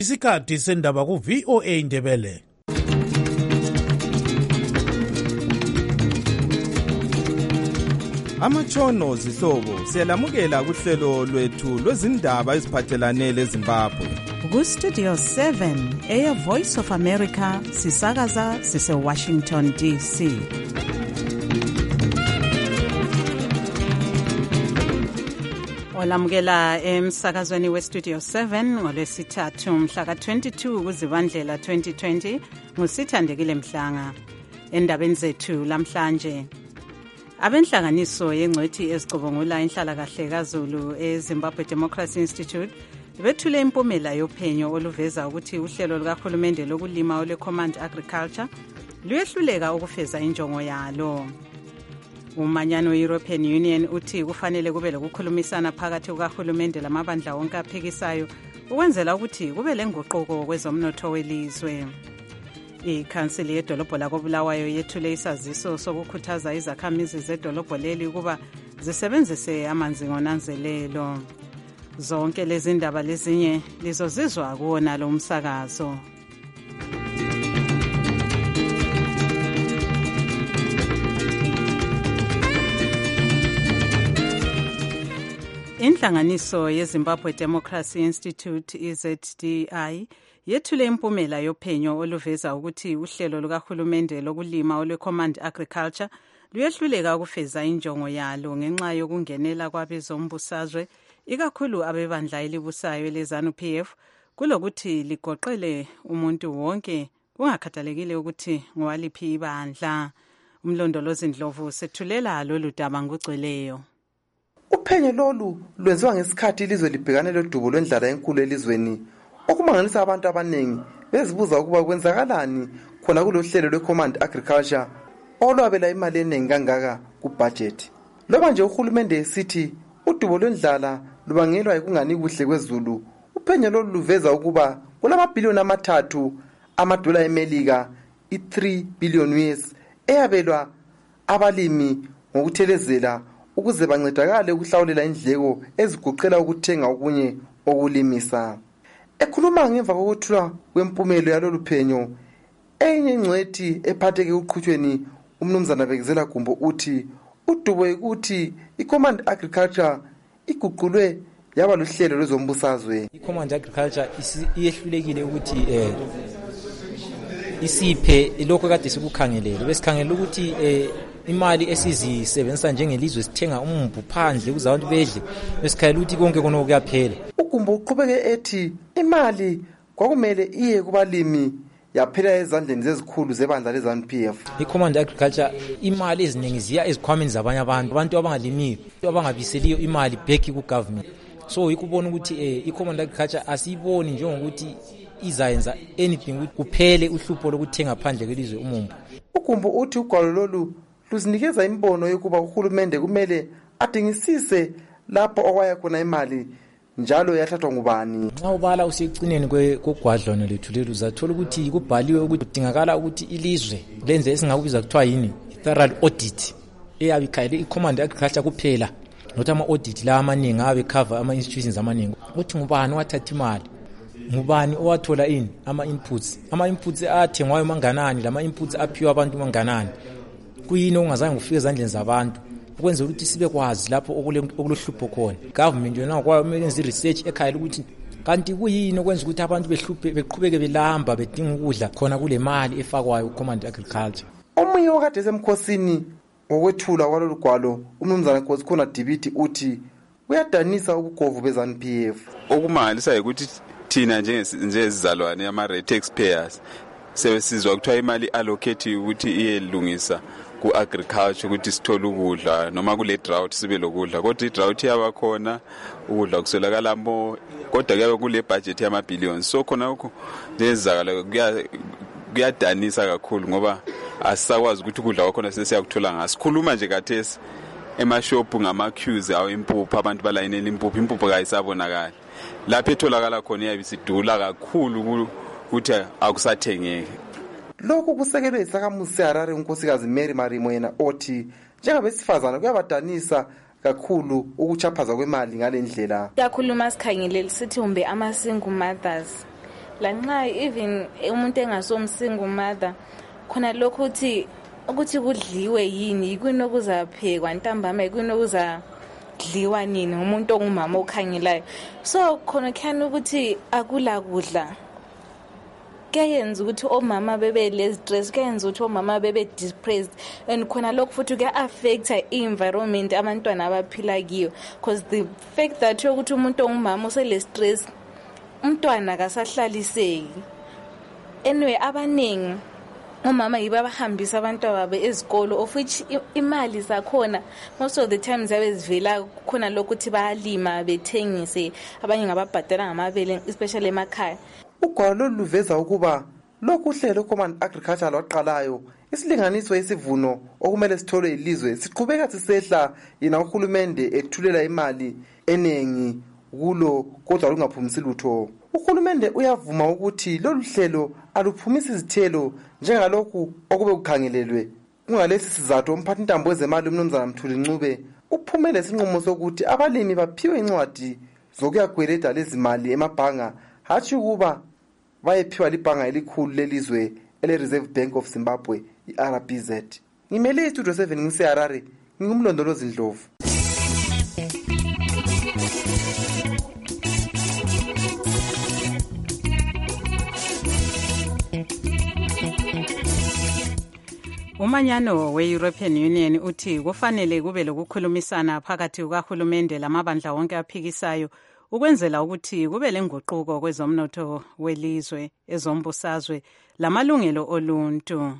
Isikhathi sendaba ku VOA Indebele. Amatshono zihlobo siyalamukela kuhlelo lwethu lwezindaba eziphathelane leZimbabwe. Ku Studio 7 Air Voice of America sisakaza sise Washington DC. Olamukela emsakazweni we Studio 7 ngolwesithathu mhla ka-22 kuZibandlela 2020 nguSithandekile Mhlanga. Endabeni zethu lamhlanje, abenhlanganiso yengcwethi ezicubungula inhlalakahle kaZulu eZimbabwe Democracy Institute bethule impumela yophenyo oluveza ukuthi uhlelo lukahulumende lokulima olwe-Command Agriculture luyehluleka ukufeza injongo yalo. Umanyano European Union uthi kufanele kube lokukhulumisana phakathi kukahulumende lamabandla wonke aphikisayo ukwenzela ukuthi kube lenguquko kwezomnotho welizwe. Ikhansili yedolobho lakoBulawayo yethule isaziso sokukhuthaza izakhamizi zedolobho leli ukuba zisebenzise amanzi ngonanzelelo. Zonke lezi ndaba lezinye lizozizwa kuwona lo msakazo. Inhlanganiso yeZimbabwe Democracy Institute EZDI yethule impumela yophenyo oluveza ukuthi uhlelo lukahulumende lokulima olwe-Command Agriculture luyehluleka ukufeza injongo yalo ngenxa yokungenela kwabezombusazwe ikakhulu abebandla elibusayo leZANU-PF kulokuthi ligoqele umuntu wonke kungakhathalekile ukuthi ngowaliphi ibandla. Umlondolozi Ndlovu sethulela lolu daba ngugcweleyo. Uphenyo lolu lwenziwa ngesikhathi ilizwe libhekane lodubo lwendlala enkulu elizweni, okumangalisa abantu abaningi bezibuza ukuba kwenzakalani khona kulohlelo lwe-Command Agriculture olwabela imali eningi kangaka kubudget. Loba nje uhulumende esithi udubo lwendlala lubangelwa yikungani kuhle kwezulu, uphenyo lolu luveza ukuba kulamabhiliyoni amathathu amadola eMelika, i-3 billion US eyabelwa abalimi ngokuthelezela ukuze bancedakale ukuhlawulela indleko eziguqela ukuthenga okunye okulimisa. Ekhuluma ngemva kokuthula kwempumelo yalolu phenyo, enye ingcwethi ephatheke uqhutshweni umnumzana Bekezela Gumbo uthi udubo ukuthi i-Command Agriculture iguqulwe yaba luhlelo lwezombusazwe. I-Command Agriculture iyehlulekile ukuthi isiphe lokho kade sikukhangelele. Besikhangelela ukuthi imali esizisebenzisa njengelizwe sithenga umumbu phandle ukuze abantu bedle, besikhalela ukuthi konke kono kuyaphela. Ugumbo uqhubeke ethi imali kwakumele iye kubalimi yaphela ezandleni zezikhulu zebandla leZANU-PF. I-Command Agriculture imali eziningi ziya ezikhwameni zabanye abantu abangalimiyo, abangabiseliyo imali back ku-government. So ikubona ukuthi i-Command Agriculture asiyiboni njengokuthi izayenza anything ukuthi kuphele uhlupho lokuthenga phandle kwelizwe umumbu. Ugumbo uthi ugwalo lolu luzinikeza imbono yokuba uhulumende kumele adingisise lapho okwaya khona imali njalo yathathwa ngubani. Nxa ubala usecineni kogwadlwana lethu lelu uzathola ukuthi kubhaliwe ukuthi kudingakala ukuthi ilizwe lenze esingakubiza kuthiwa yini thorough audit eyabe ikhayele i-Command Agriculture kuphela, nokuthi ama-audit la amaningi abe cover ama-institutions amaningi ukuthi ngubani wathatha imali, ngubani owathola ini ama-inputs athengwayo manganani, lama-inputs aphiwa abantu manganani, kuyini okungazange kufike ezandleni zabantu, ukwenza ukuthi sibe kwazi lapho okulohlupho khona. Government yona kwayo kumele yenze research ekhayela ukuthi kanti kuyini okwenza ukuthi abantu beqhubeke belamba bedinga ukudla khona kule mali efakwayo ku-Command Agriculture. Omunye wakade esemkhosini ngokwethula kwalolu gwalo umnumzana Nkosikhona Dibiti uthi kuyadanisa ubugovu beZANU-PF. Okumangalisa ukuthi thina njengezizalwane ama-rate taxpayers sebesizwa kuthiwa imali allocate ukuthi iyelungisa ku-agriculture ukuthi sithole ukudla noma kule drought sibe lokudla, kodwa i-drought yabakhona ukudla kuswelakala mo, kodwa kuyabe kule budget yama-billions. So khona lokho njengezizakala kuyadanisa kakhulu ngoba asisakwazi ukuthi ukudla kwakhona sesiyakuthola ngaso. Sikhuluma nje kathesi emashophu ngama-queues awo impuphu, abantu balayinela impuphu kayisabonakali. Lapho etholakala khona iyabe isidula kakhulu ukuthi akusathengeki. Lokhu kusekelwe isakhamuzi seHarare unkosikazi Mary Marimo yena othi njengabesifazana kuyabadanisa kakhulu ukuchaphaza kwemali ngale ndlela. Kakhulu masikhangelele sithi umbe ama single mothers lanxa even umuntu engasomsingle mother khona lokho ukuthi kudliwe yini yikuni okuzaphekwa ntambama yikuni okuzadliwa nini umuntu ongumama okhangelayo so khona khani ukuthi akula kudla kuyenza ukuthi omama bebe less stress kuyenza ukuthi omama bebe depressed and khona lokho futhi kuya-affecta i-environment abantwana abaphila kiyo because the fact that ukuthi umuntu ongumama usele stress umntwana kasahlaliseki anyway abaningi omama yibo abahambisa abantwana babo ezikolo of which imali zakhona most of the times zabe zivela khona lokho ukuthi bayalima bethengise abanye ngababhadala ngamabele especially emakhaya. Ugwalo luveza ukuba lokhu uhlelo Command Agriculture lwaqalayo isilinganiso esivuno okumele sitholwe ilizwe siqhubeka sisehla yena uhulumende ethulela imali enengi kulo kodwa lungaphumisi lutho. Uhulumende uyavuma ukuthi lolu hlelo aluphumisi izithelo njengalokhu okube kukhangelelwe. Kungalesi sizathu umphathi intambo wezemali uMnumzana Mthuli Ncube uphumele isinqumo sokuthi abalimi baphiwe incwadi zokuyagweleda lezi mali emabhanga hathi ukuba bayephiwa libhanga elikhulu lelizwe ele-Reserve Bank of Zimbabwe i-RBZ. Ngimele iStudio 7 ngiseHarare ngingumlondolozi Ndlovu. Umanyano we-European Union uthi kufanele kube lokukhulumisana phakathi kukahulumende lamabandla wonke aphikisayo ukwenzela ukuthi kube lenguquko kwezomnotho welizwe, ezombusazwe lamalungelo oluntu.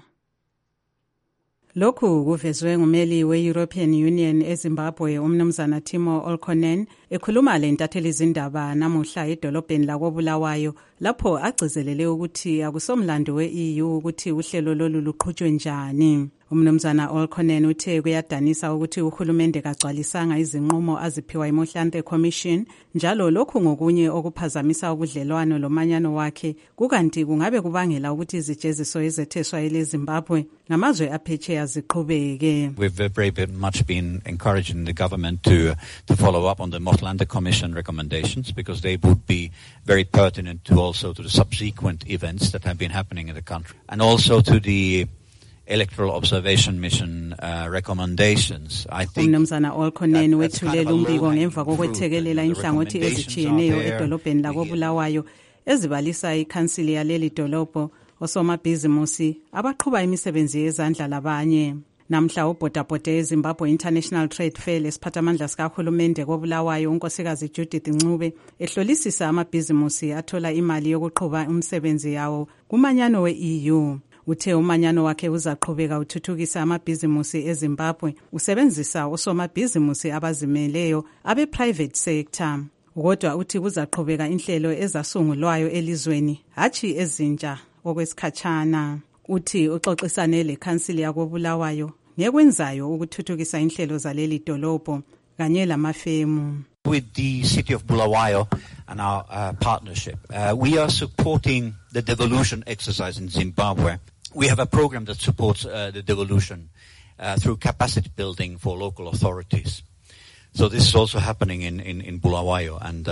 Lokhu kuvezwe ngumeli we-European Union eZimbabwe uMnumzana Timo Olkonen ekhuluma lentatheli izindaba namuhla edolobheni lakoBulawayo lapho agcizelele ukuthi akusomlando we-EU ukuthi uhlelo lolu luqhutshwe njani. Umnumzana Olkonen uthe kuyadanisa ukuthi uhulumende kagcwalisanga izinqumo aziphiwa iMohlante Commission njalo lokhu ngokunye okuphazamisa ubudlelwano lomanyano wakhe kukanti kungabe kubangela ukuthi izijeziso ezetheswa eleZimbabwe namazwe aphetsheya ziqhubeke. We've very much been encouraging the government to follow up on the Mohlante Commission recommendations because they would be very pertinent to the subsequent events that have been happening in the country and also to the electoral observation mission recommendations. I think Umnumzana Olkonen wethulela umbiko ngemva kokwethekelela inhlangothi ezijiyeneyo edolobheni lakoBulawayo ezibalisa ikhansili yaleli dolobho osomabhizimusi abaqhuba imisebenzi yezandla labanye. Namhla ubhodabhode eZimbabwe International Trade Fair lesiphathamandla sikahulumende koBulawayo unkosikazi Judith Ncube ehlolisisa amabhizimusi athola imali yokuqhuba umsebenzi yawo kumanyano we-EU. Uthe umanyano wakhe uzaqhubeka uthuthukisa amabhizimusi eZimbabwe usebenzisa osomabhizimusi abazimeleyo abe-private sector. Kodwa uthi kuzaqhubeka inhlelo ezasungulwayo elizweni hathi ezintsha okwesikhatshana. Uthi uxoxisane lekhansili yakoBulawayo ngekwenzayo ukuthuthukisa inhlelo zaleli dolobho kanye lamafemu. With the city of Bulawayo and our partnership, we are supporting the devolution exercise in Zimbabwe. We have a program that supports the devolution through capacity building for local authorities. So this is also happening in Bulawayo, and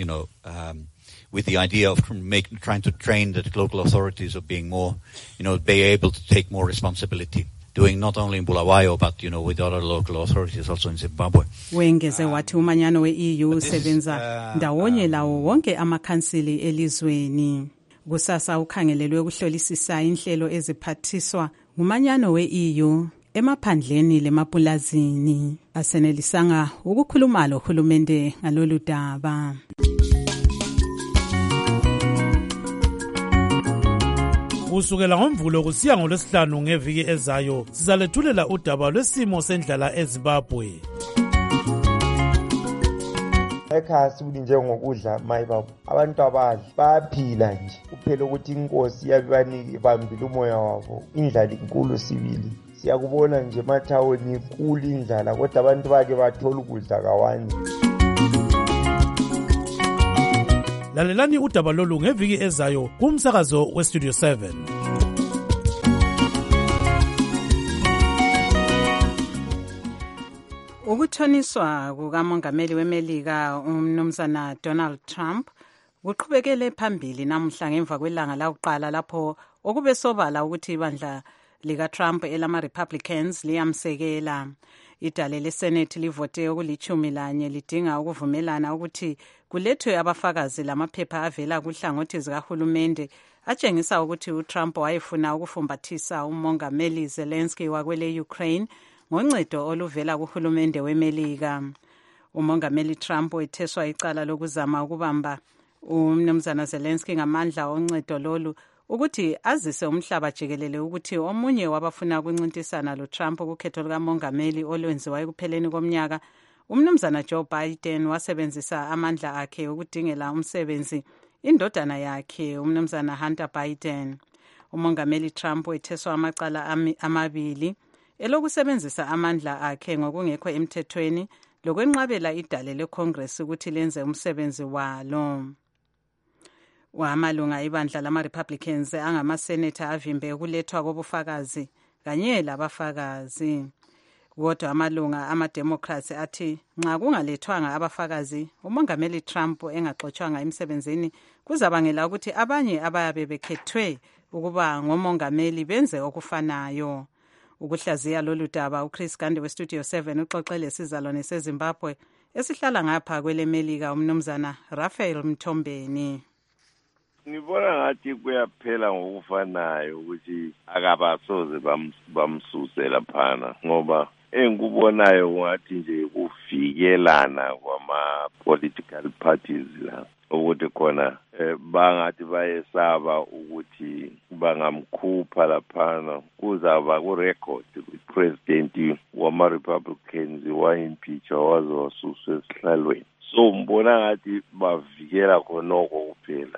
with the idea of trying to train the local authorities of being more, be able to take more responsibility. Doing not only in Bulawayo, but, with other local authorities also in Zimbabwe. Wengeze wathi umanyano we-EU usebenza ndawonye lawo wonke amakhansili elizweni. Kusasa ukhangelelwe ukuhlolisisa inhlelo eziphathiswa ngumanyano we-EU emaphandleni lemapulazini. Asenelisanga ukukhuluma lohulumende ngalolu daba. Kusukela ngoMvulo kusiya ngoLwesihlanu ngeviki ezayo sizalethulela udaba lwesimo sendlala eZimbabwe. Ekhaya sibuli njengokudla mayibaba abantu abadla bayaphila nje kuphela ukuthi inkosi yabanike bambile umoya wabo. Indlala inkulu sibili siyakubona nje emathawuni inkulu indlala kodwa abantu bake bathola ukudla kawani. Lalelani udaba lolu ngeviki ezayo kumsakazo weStudio 7. Ukuthoniswa kukamongameli weMelika uMnumzana Donald Trump Kuqhubekele phambili namuhla ngemva kwelanga lakuqala lapho okube sobala ukuthi ibandla lika-Trump elama-Republicans liyamsekela. Idale leSenate livote okuli-11 lidinga ukuvumelana ukuthi kulethwe abafakazi lamaphepha avela kuhlangothi zikahulumende atshengisa ukuthi uTrump wayefuna ukufumbathisa umongameli Zelensky wakwele Ukraine ngoncedo oluvela kuhulumende weMelika. Umongameli Trump wetheswa icala lokuzama ukubamba umnumzana Zelensky ngamandla oncedo lolu ukuthi azise umhlaba jikelele ukuthi omunye wabafuna ukuncintisana loTrump kukhetho lukamongameli olwenziwa ekupheleni komnyaka, umnumzana Joe Biden wasebenzisa amandla akhe ukudingela umsebenzi indodana yakhe umnumzana Hunter Biden. Umongameli Trump wetheswa amacala amabili elokusebenzisa amandla akhe ngokungekho emthethweni lokwenqabela idale leCongress ukuthi lenze umsebenzi walo. Amalunga ibandla lama-Republicans angamaseneta avimbe ukulethwa kobufakazi kanye labafakazi. Kodwa amalunga ama-Democrats athi nxa kungalethwanga abafakazi umongameli Trump engaxotshwanga emsebenzini kuzabangela ukuthi abanye abayabe bekhethwe ukuba ngomongameli benze okufanayo. Ukuhlaziya lolu daba uChris Gande weStudio 7 uxoxele sizalwane seZimbabwe esihlala ngapha kweleMelika umnumzana Raphael Mthombeni. Ngibona ngathi kuyaphela ngokufanayo ukuthi akabasoze bamsuse laphana ngoba engikubonayo ngathi nje kuvikelana kwama-political parties la ukuthi khona bangathi bayesaba ukuthi bangamkhupha laphana kuzaba kurecord president wama-Republicans wa-impeach waze wasuswa esihlalweni. So mbona ngathi bavikela khonoko kuphela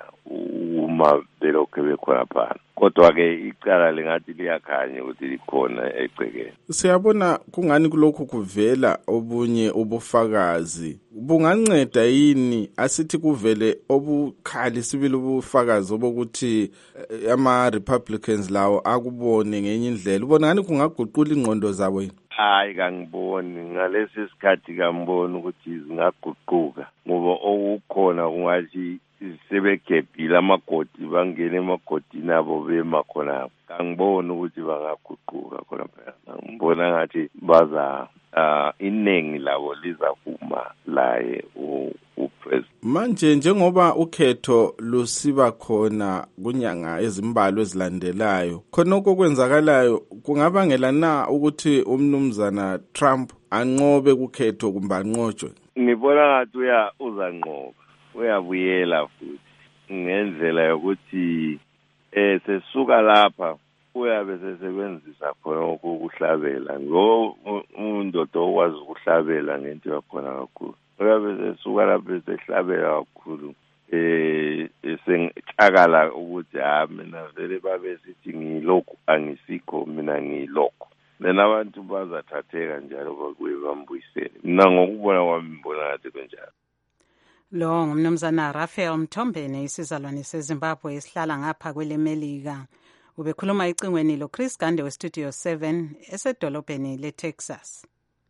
uma belokhu bekhona phana. Kodwa-ke icala lingathi liyakhanya ukuthi likhona egcekeni. Siyabona kungani kulokhu kuvela obunye ubufakazi. Bunganceda yini asithi kuvele obukhali sibili ubufakazi obokuthi ama-Republicans lawo akubone ngenye indlela. Ubona ngani kungaguqula ingqondo zabo yini? Hayi kangiboni ngalesi sikhathi kangiboni ukuthi zingaguquka ngoba okukhona kungathi sebegebhile amagodi bangene emagodini abo bema khona. Kangiboni ukuthi bangaguquka khona phela. Ngibona ngathi baza iningi labo lizavuma laye upresident. Manje njengoba ukhetho lusiba khona kunyanga ezimbalwa ezilandelayo khonoko okwenzakalayo kungabangela na ukuthi umnumzana Trump anqobe kukhetho kumbe anqotshwe? Ngibona ngathi uzanqoba uyabuyela futhi ngendlela yokuthi sesuka lapha uyabe sesebenzisa khona ukuhlabela ngomuntu okwazi ukuhlabela ngento yakhona kakhulu. Uyabe sesuka lapha sehlabela kakhulu esengitshakala ukuthi mina vele babe sithi ngilokhu angisikho mina ngilokho. Lena abantu bazathatheka njalo bakuye bambuyisele. Mina ngokubona kwami ngibona ngathi kunjalo. Lo ngumnumzana Raphael Mthombeni isizalwane seZimbabwe esihlala ngapha kweleMelika. Ubekhuluma icingweni loChris Gande weStudio 7 esedolobheni leTexas.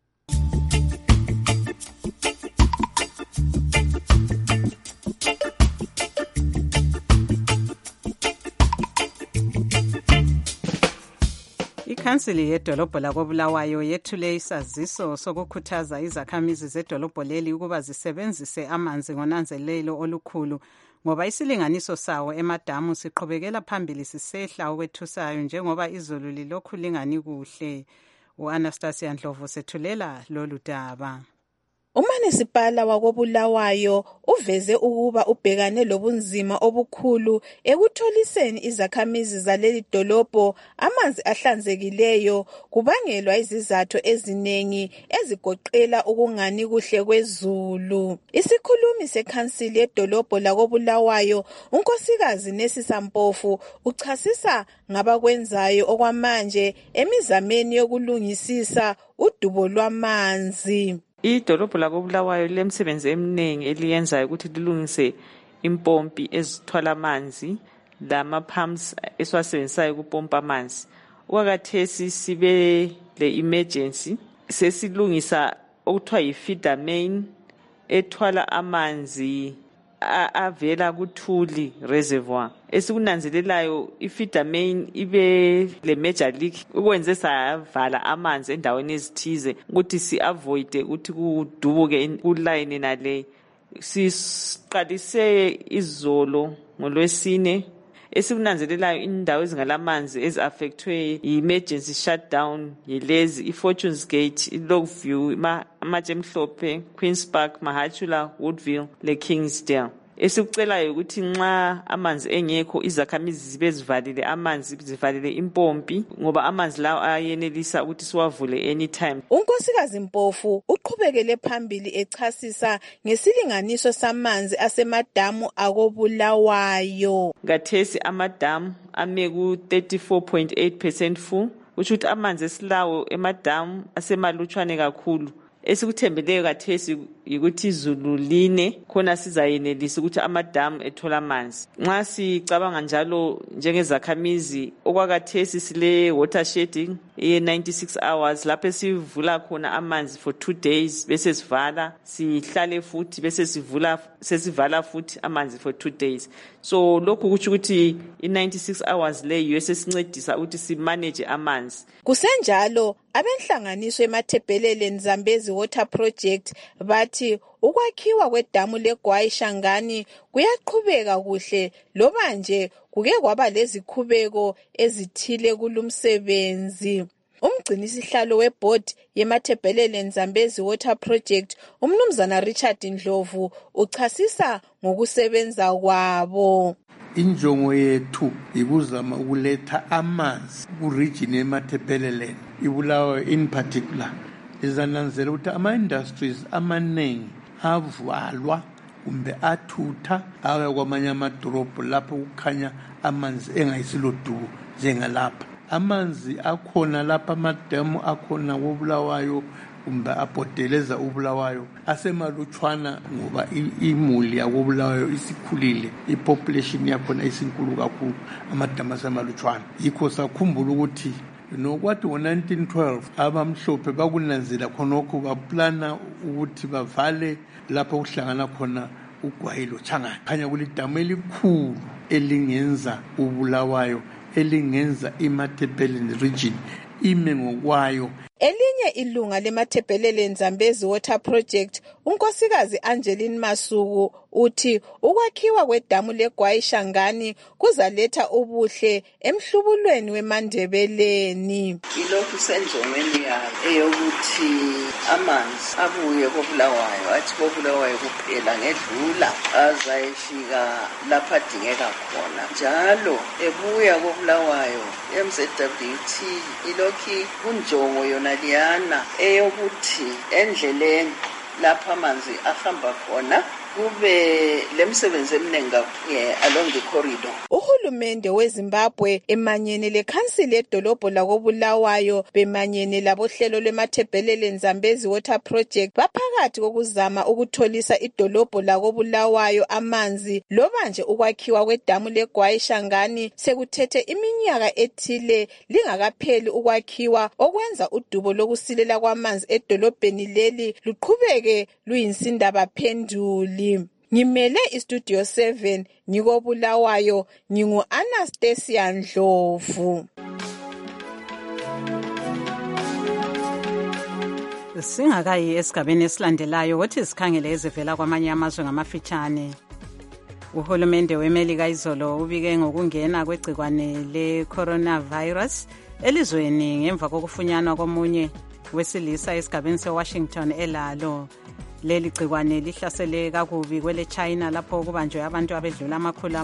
Ikhansili yedolobho lakoBulawayo yethule isaziso sokukhuthaza izakhamizi zedolobho leli ukuba zisebenzise amanzi ngonanzelelo olukhulu ngoba isilinganiso sawo emadamu siqhubekela phambili sisehla okwethusayo njengoba izulu lilokhu lingani kuhle. U-Anastasia Ndlovu sethulela lolu daba. Umanisipala wakoBulawayo uveze ukuba ubhekane lobunzima obukhulu ekutholiseni izakhamizi zaleli dolobho amanzi ahlanzekileyo kubangelwa izizathu eziningi ezigoqela ukungani kuhle kwezulu. Isikhulumi sekhansili yedolobho lakoBulawayo unkosikazi Nesisa Mpofu uchasisa ngabakwenzayo okwamanje emizameni yokulungisisa udubo lwamanzi. Idolobho lakoBulawayo lemsebenzi eminingi eliyenzayo ukuthi lilungise impompi ezithwala amanzi lama-pumps esiwasebenzisayo ukupompa amanzi. Okwakhathesi sibe le-emergency sesilungisa okuthiwa yi-feeder main ethwala amanzi avela kuThuli Reservoir. Esikunanzelelayo ifeeder main ibe le major leak ukwenze savala amanzi endaweni ezithize ukuthi si-avoid ukuthi kudubuke kulayini nale. Siqalise izolo ngolwesine esikunanzelelayo indawo ezingalamanzi ezi-affectwe yi-emergency shutdown yilezi i-Fortunes Gate, i-Longview, amatshe emhlophe, Queen's Park, Mahachula, Woodville le-Kingsdale. Esikucelayo ukuthi nxa amanzi engekho izakhamizi zibe zivalile amanzi, zivalile impompi ngoba amanzi lawo ayenelisa ukuthi siwavule anytime. uNkosikazi Mpofu uqhubekele phambili echasisa ngesilinganiso samanzi asemadamu akoBulawayo. Ngathesi amadamu ame ku-34.8% full, kusho ukuthi amanzi esilawo emadamu asemalutshwane kakhulu. Esikuthembeleyo kathesi ukuthi izulu line khona sizayenelisa ukuthi amadamu ethola amanzi. Nxa sicabanga njalo njengezakhamizi okwakathesi sile water shedding ye 96 hours lapho sivula khona amanzi for 2 days bese sivala sihlale futhi bese sesivala futhi amanzi for 2 days. So lokhu kuthi ukuthi i96 hours leyo esesincedisa ukuthi simanage amanzi. Kusenjalo abenhlanganiso eMathebheleleni Zambezi Water Project bathi ukwakhiwa kwedamu leGwai Shangani kuyaqhubeka kuhle loba nje kuke kwaba lezikhubeko ezithile kulumsebenzi. Umgcinisihlalo weboard yeMathebheleleni Zambezi Water Project umnumzana Richard Ndlovu uchasisa ngokusebenza kwabo. Injongo yethu ikuzama ukuletha amanzi ku-region yeMathebheleleni iBulawayo in particular. Izananzela ukuthi ama-industries amaningi avalwa kumbe athutha awe kwamanye amadolobho lapho kukhanya amanzi engayisilodubo njengalapha. Amanzi akhona lapha, amadamu akhona koBulawayo kumbe abhodeleza uBulawayo asemalutshwana ngoba imuli yakoBulawayo isikhulile, ipopulation yakhona isinkulu kakhulu, amadamu asemalutshwana. Yikho sakhumbula ukuthi nokwathi ngo-1912 abamhlophe bakunanzela khonokho baplana ukuthi bavale lapho kuhlangana khona uGwai loChangani. Khanya kulidamu elikhulu elingenza uBulawayo, elingenza iMathebheleleni region ime ngokwayo. Elinye ilunga leMathebheleleni Zambezi Water Project, unkosikazi Angeline Masuku, uthi ukwakhiwa kwedamu leGwai Shangani kuzaletha ubuhle emhlubulweni weMandebeleni. Ilokhu senjongweni yayo eyokuthi amanzi abuye koBulawayo, athi koBulawayo kuphela ngedlula azayefika lapha adingeka khona. Njalo ebuya koBulawayo MZWT ilokhu kunjongo yona liyana eyokuthi endleleni lapha amanzi ahamba khona kube lemsebenzi eminingi along the corridor. Uhulumende weZimbabwe emanyene lekhansili edolobho lakoBulawayo bemanyene labohlelo lweMathebheleleni Zambezi Water Project baphakathi kokuzama ukutholisa idolobho lakoBulawayo amanzi loba nje ukwakhiwa kwedamu leGwai Shangani sekuthethe iminyaka ethile lingakapheli ukwakhiwa okwenza udubo lokusilela kwamanzi edolobheni leli luqhubeke luyinsindaba phenduli. Ngimele iStudio 7 ngikoBulawayo, ngingu-Anastasia Ndlovu. Singakayi esigabeni esilandelayo ukuthi sikhangele ezivela kwamanye amazwe ngamafitshane. Uhulumende weMelika izolo ubike ngokungena kwegcikwane le-coronavirus elizweni ngemva kokufunyanwa komunye wesilisa esigabeni seWashington elalo. Leli gcikwane lihlasele kakubi kwele China lapho kubanjwe abantu abedlula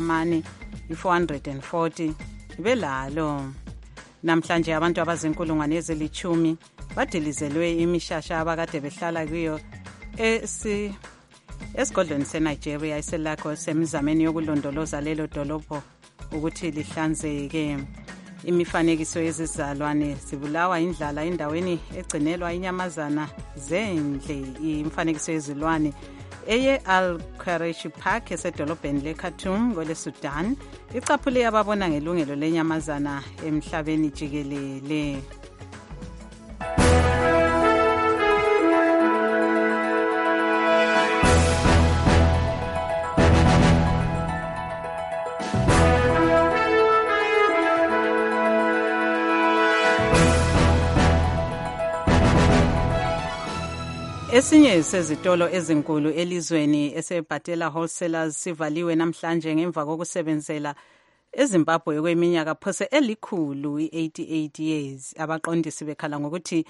440 belalo. Namhlanje abantu abazinkulungwane ezilithumi badilizelwe imishasha abakade behlala kuyo esigodlweni seNigeria iselakho semizameni yokulondoloza lelo dolobho ukuthi lihlanzeke. Imifanekiso yezizalwane zibulawa indlala endaweni egcinelwa inyamazana zendle. Imifanekiso yezilwane eye Al-Quraish Park esedolobheni leKhartoum kwele Sudan icaphule ababona ngelungelo lenyamazana emhlabeni jikelele. Esinye sezitolo ezinkulu elizweni esebhatela wholesalers sivaliwe namhlanje ngemva kokusebenzela eZimbabwe kweminyaka phose elikhulu i-88 years. Abaqondisi bekhala ngokuthi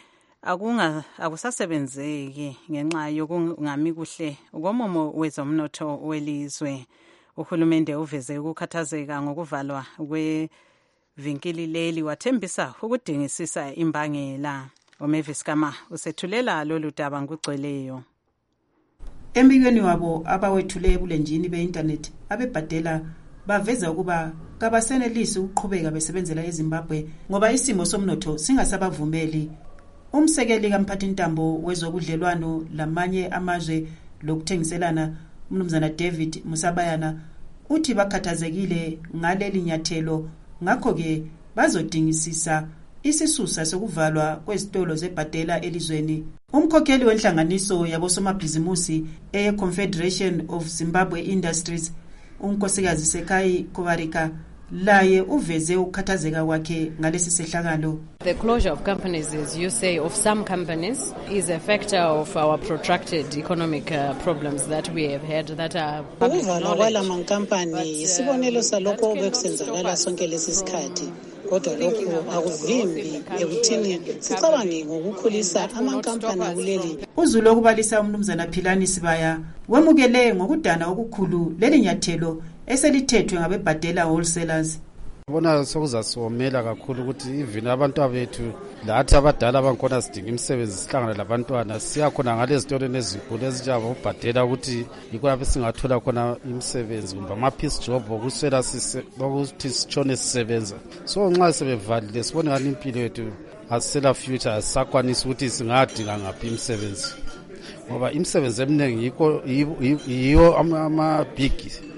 akusasebenzeki ngenxa yokungami kuhle komomo wezomnotho welizwe. Uhulumende uveze ukukhathazeka ngokuvalwa kwevinkili leli wathembisa ukudingisisa imbangela. Umavis Kama usethulela lolu daba ngugcweleyo. Embikweni wabo abawethule ebulenjini be-internet abebhadela baveza ukuba kabasenelisi ukuqhubeka besebenzela eZimbabwe ngoba isimo somnotho singasabavumeli. Umsekeli kamphathintambo wezobudlelwano lamanye amazwe lokuthengiselana uMnumzana David Musabayana uthi bakhathazekile ngaleli nyathelo, ngakho-ke bazodingisisa isisusa sokuvalwa kwezitolo zebhadela elizweni. Umkhokheli wenhlanganiso yabosomabhizimusi e-Confederation of Zimbabwe Industries, unkosikazi Sekai Kovarika, laye uveze ukhathazeka kwakhe ngalesi sehlakalo. The closure of companies, as you say, of some companies is a factor of our protracted economic problems that we have had that are public knowledge. Ukuvalwa kwalamankampani isibonelo salokho bekusenzakala sonke lesi sikhathi. Kodwa lokhu akuvimbi ekuthini sicabange ngokukhulisa amankampani akuleli. Uzulu okubalisa uMnumzana Philani Sibaya wemukele ngokudana okukhulu leli nyathelo eselithethwe ngabebhadela wholesalers. Bona sokuzasomela kakhulu ukuthi even abantu abethu lathi abadala abankhona sidinga imisebenzi sihlangana labantwana siyakhona ngalezi zitolo ezinkulu ezinjabo ubhadela ukuthi yikho lapho singathola khona imisebenzi kumbe ama-piece job okuswela ukuthi sitshone sisebenza. So nxa sebevalile sibone ngani impilo yethu asisela future asisakwanisi ukuthi singadinga ngaphi imisebenzi ngoba imisebenzi eminingi yiyo ama-big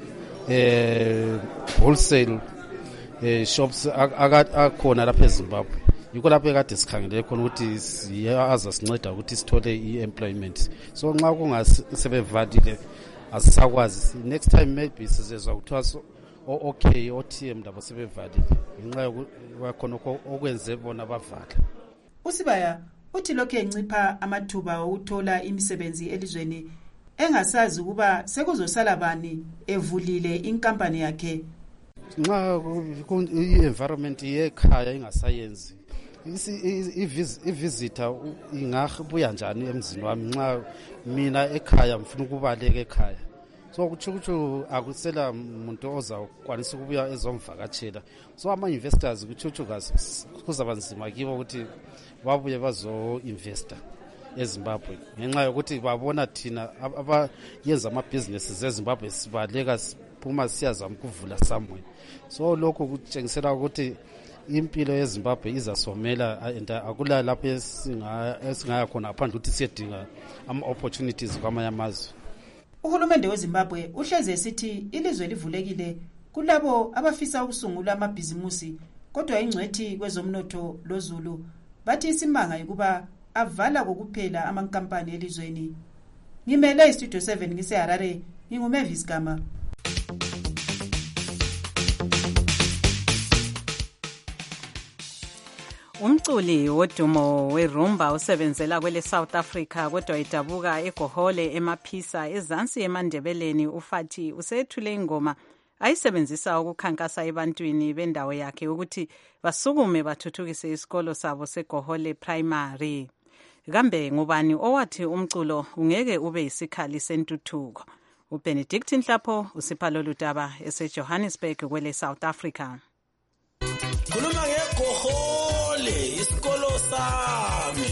wholesale shops akhona lapha eZimbabwe. Yikho lapho ekade sikhangele khona ukuthi azasinceda ukuthi sithole i-employment. So nxa kungasebevalile asisakwazi. Next time maybe sizezwa kuthiwa okay OTM labo sebevalile ngenxa yokukhona okwenze bona bavala. Usibaya uthi lokho encipha amathuba okuthola imisebenzi elizweni engasazi ukuba sekuzosala bani evulile inkampani yakhe. Nxa i-environment yekhaya ingasayenzi i-visitor ingabuya njani emzini wami nxa mina ekhaya mfuna ukubaleka ekhaya. So kuchuchu akusela umuntu ozakwanisa ukubuya ezomvakatshela. So ama-investors kuchuchu kuzaba nzima kibo ukuthi babuye bazo-investa eZimbabwe ngenxa yokuthi babona thina abayenza amabhizinesi eZimbabwe sibaleka siphuma siyazama ukuvula somewhere. So lokho kutshengisela ukuthi impilo yeZimbabwe izasomela and akula lapho esingaya khona ngaphandle ukuthi siyedinga ama-opportunities kwamanye amazwe. Uhulumende weZimbabwe uhleze esithi ilizwe livulekile kulabo abafisa ukusungula amabhizimusi, kodwa ingcwethi kwezomnotho loZulu bathi isimanga ukuba avala kokuphela amankampani elizweni. Ngimele iStudio 7 ngiseHarare, nginguMavis Gama. Umculi wodumo werumba usebenzela kwele South Africa kodwa idabuka eGohole emaphisa ezansi eMandebeleni uFathi usethule ingoma ayisebenzisa ukukhankasa ebantwini bendawo yakhe ukuthi basukume bathuthukise isikolo sabo seGohole Primary. Kambe ngubani owathi umculo ungeke ube isikhali sentuthuko? uBenedict Nhlapho usipha lolu daba eseJohannesburg kwele South Africa. Khuluma ngeGohole isikolo sami.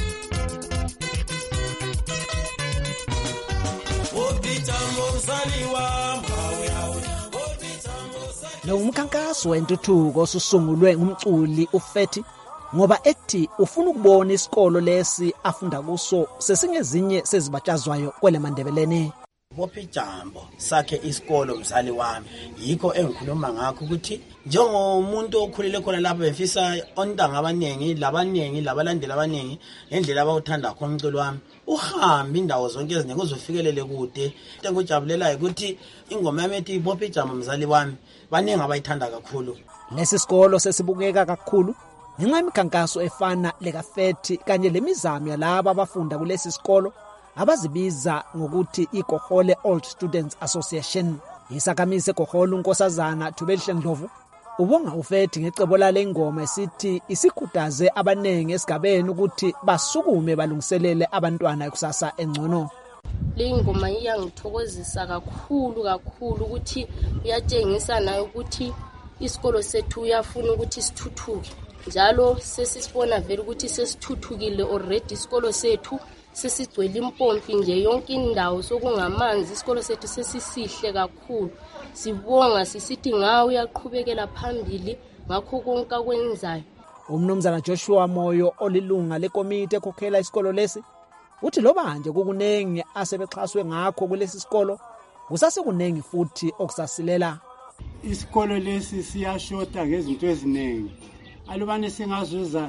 Lo umkhankaso wentuthuko osusungulwe ngumculi uFathi ngoba ethi ufuna ukubona isikolo lesi afunda kuso sesingezinye sezibatshazwayo kwele Mandebeleni. Bopijambo sakhe isikolo mzali wami yikho engikhuluma ngakho ukuthi njengomuntu okhulile khona lapha befisa ontanga abanengi labalandeli abanengi ngendlela abawuthanda khona umculo wami uhambe indawo zonke eziningi uzofikelele kude. Engijabulelayo ukuthi ingoma yami ethi Bopijambo mzali wami baningi abayithanda kakhulu. Lesi sikolo sesibukeka kakhulu ngenxa yemikhankaso efana lekaFathi kanye lemizamo yalabo abafunda kulesi sikolo abazibiza ngokuthi iGohole Old Students Association. Isakhamizi eGohole uNkosazana Thubelihle Ndlovu ubonga uFethi ngecebo lale ngoma esithi isikhuthaze abanengi esigabeni ukuthi basukume balungiselele abantwana ekusasa engcono. Le ngoma iyangithokozisa kakhulu ukuthi iyatshengisa nayo ukuthi isikolo sethu uyafuna ukuthi sithuthuke. Njalo sesisibona vele ukuthi sesithuthukile already isikolo sethu sesigcwele impompi nje yonke indawo sokungamanzi isikolo sethu sesisihle kakhulu. Sibonga sisithi ngawe uyaqhubekela phambili ngakho konke akwenzayo. Umnumzana Joshua Moyo olilunga lekomiti ekhokhela isikolo lesi uthi loba nje kukunengi asebexhaswe ngakho kulesi sikolo kusasekunengi futhi okusasilela. Isikolo lesi siyashota ngezinto eziningi. Alubane singazuza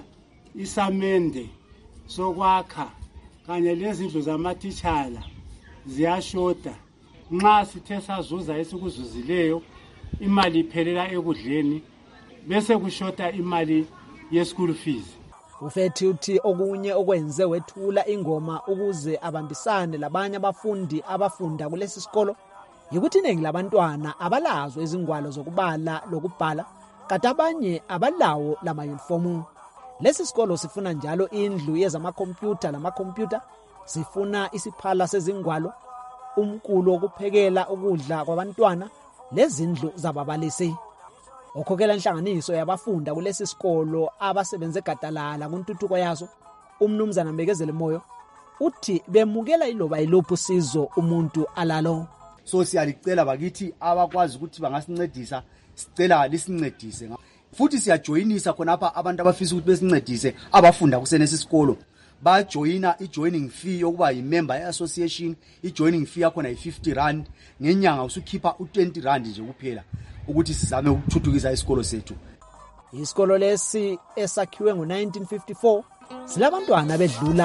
isamende sokwakha kanye lezindlu zamatitshala ziyashota. Nxa sithe sazuza esikuzuzileyo imali iphelela ekudleni bese kushota imali ye-school fees. Ufethi uthi okunye okwenze wethula ingoma ukuze abambisane labanye abafundi abafunda kulesi sikolo yikuthi iningi labantwana abalazo izingwalo zokubala lokubhala kanti abanye abalawo lamayunifomu. Lesi sikolo sifuna njalo indlu yezamakhompyutha lamakhompyutha, sifuna isiphala sezingwalo, umkulo wokuphekela ukudla kwabantwana lezindlu zababalisi. Okhokela inhlanganiso yabafunda kulesi sikolo abasebenze gadalala kuntuthuko yazo umnumzana Mbekezele Moyo uthi bemukela iloba ilophu sizo umuntu alalo. So siyalicela bakithi abakwazi ukuthi bangasincedisa sicela lisincedise futhi siyajoyinisa khonapha abantu abafisa ukuthi besincedise abafunda kusenesi sikolo bajoyina ijoining fee yokuba yimember yeassociation. Ijoining fee yakhona yi50 ngenyanga usukhipha u20 nje kuphela ukuthi sizame ukuthuthukisa isikolo sethu. Isikolo lesi esakhiwe ngo1954 silabantwana bedlula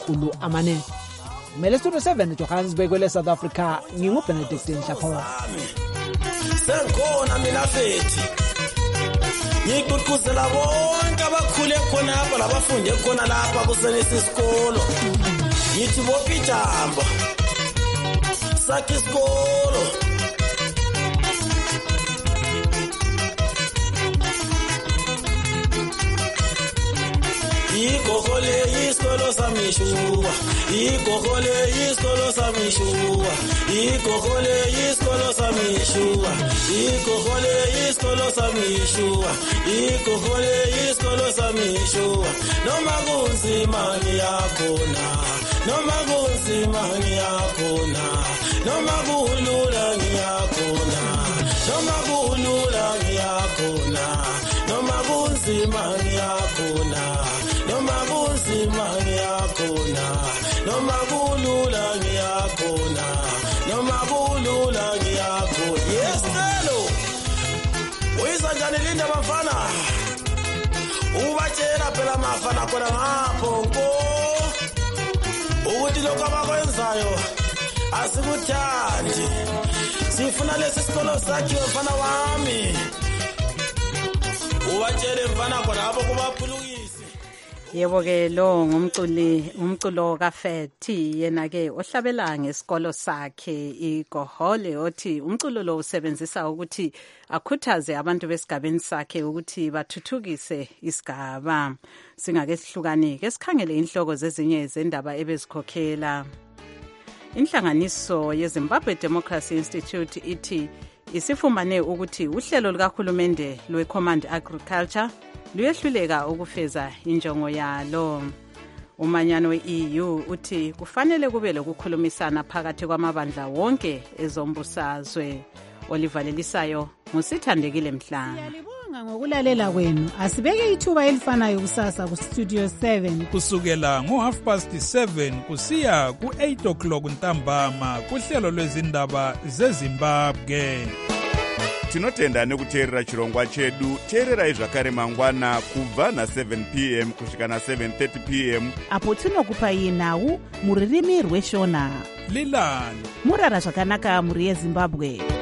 400. Mele Studio 7 Johannesburg kwele South Africa nginguBenedict Nhlapho. Sengkhona mina Fethi. Ngikuqhuzela bonke abakhule khona apha labafunde khona lapha kusenesi isikolo. Ngithi bopijambo. Sakhe isikolo. Igohole isikolo samishua, igohole isikolo samishua, igohole isikolo samishua, igohole isikolo samishua, igohole isikolo samishua. Noma kunzima ngiyakhona, noma kunzima ngiyakhona, noma kulula ngiyakhona, noma kulula ngiyakhona, noma kunzima ngiyakhona. Noma kunzima ngiyakhona, noma kulula ngiyakhona, noma kulula ngiyakhona. Yes, hello. Uyisa njani linda bafana? Ubatshela phela mafana khona ngapho nko. Ukuthi lokho abakwenzayo asikuthandi. Sifuna lesi sikolo sakhiwe mfana wami. Ubatshele mfana khona apho kubaphulukisa. Yebo ke lo ngumculo kaFethi yena ke ohlabela ngesikolo sakhe iGohole othi umculo lo usebenzisa ukuthi akhuthaze abantu besigabeni sakhe ukuthi bathuthukise isigaba. Singake sihlukane ke sikhangele inhloko zezinye zendaba ebezikhokhela. Inhlanganiso yeZimbabwe Democracy Institute ithi isifumane ukuthi uhlelo lukaHulumende lweCommand Agriculture luyehluleka ukufeza injongo yalo. Umanyano we-EU uthi kufanele kube lokukhulumisana phakathi kwamabandla wonke ezombusazwe. Olivalelisayo nguSithandekile Mhlanga. Siyalibonga ngokulalela kwenu. Asibeke ithuba elifanayo kusasa kuStudio 7 kusukela ngo7:30 kusiya ku8 o'clock ntambama kuhlelo lwezindaba zeZimbabwe. Tinotenda nekuteerera chirongwa chedu. Teererai zvakare mangwana kubva na7 p.m. kusvika na7:30 p.m. apo tinokupai nhau muririmi rweshona. Lilani murara zvakanaka muri yeZimbabwe.